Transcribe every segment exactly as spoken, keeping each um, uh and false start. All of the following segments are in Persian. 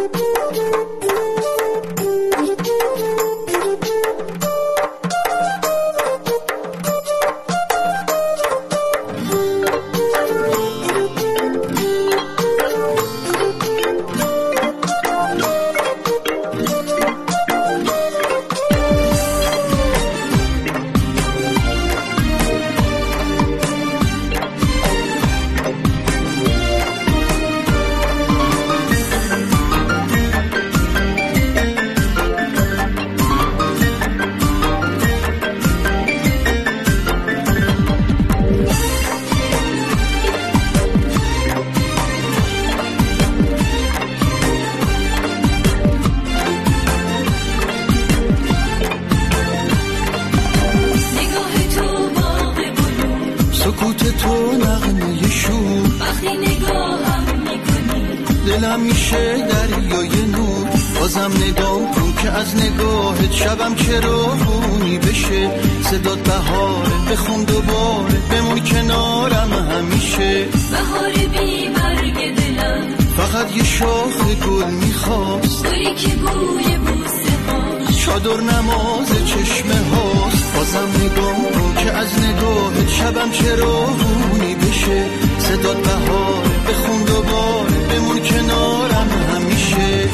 سکوت تو نغمه شور، وقتی نگاهم میکنی دلم میشه دریای نور. بازم نگاه کن که از نگاهت شبم چراغونی بشه. صدات بهاره بخون دوباره، بمون کنارم همیشه. بهار بی برگ دلم فقط یه شاخ گل میخواست، گلی که بوی بوسه هاش چادر نماز چشمه هاست. بازم نگاه کن که از نگاهت شبم چراغونی بشه. صدات بهاره بخون دوباره، بمون کنارم همیشه.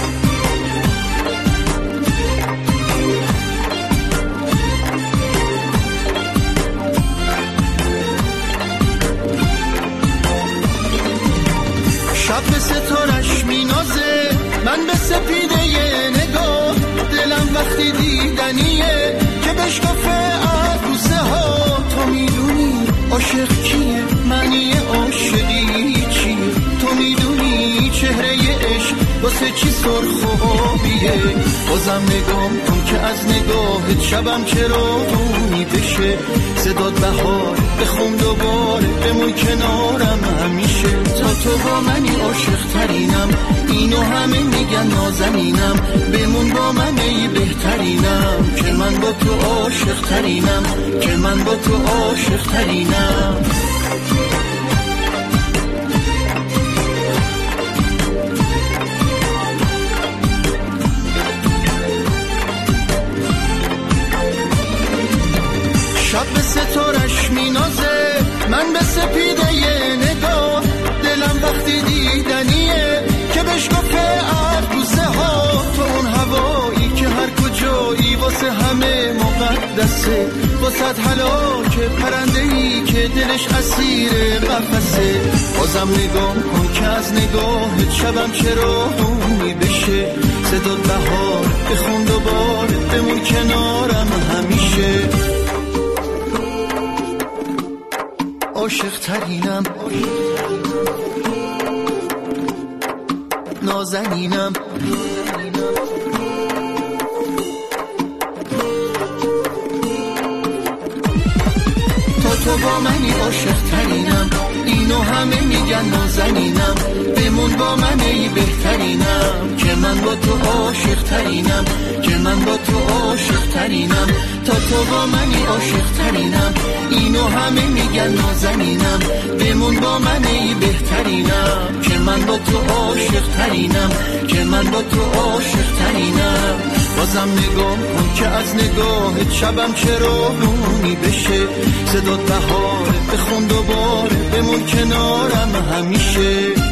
شب به ستارش مینازه، من به سپیده یه نگاه. دلم وقتی دیدنیه که بشکافه عروسه ها. تو میدونی عاشق کیه، معنی عاشقی چیه. تو میدونی چهره عشق واسه چی سرخ و آبیه. بازم نگاه کن که از نگاهت شبم چراغونی بشه. صدات بهار بخون دوباره، بمون کنارم همیشه. تا تو با منی عاشق ترینم، اینو همه میگن نازنینم. بمون با من ای بهترینم، که من با تو عاشق ترینم، که من با تو عاشق ترینم. شب به ستارش مینازه، من به سپیده یه نگاه. دلم وقتی دیدنیه که بشکافه عروسه ها. تو اون هوایی که هر کجایی واسه همه مقدسه. واسه هلاک پرنده‌ای که دلش اسیر قفسه. بازم نگاه کن که از نگاهت شبم چراغونی بشه. صدات بهار بخون دوباره، بمون کنارم همیشه. عاشق ترینم، نازنینم. تا تو با منی عاشق ترینم، اینو همه میگن نازنینم. بمون با من ای بهترینم، که من با تو عاشق ترینم، که من با تو عاشق ترینم. تا تو با منی عاشق ترینم، اینو همه میگن نازنینم. بمون با من ای بهترینم، که من با تو عاشق ترینم، که من با تو عاشق ترینم. بازم نگاه کن که از نگاهت شبم چراغونی بشه. صدات بهاره بخون دوباره، بمون کنارم همیشه.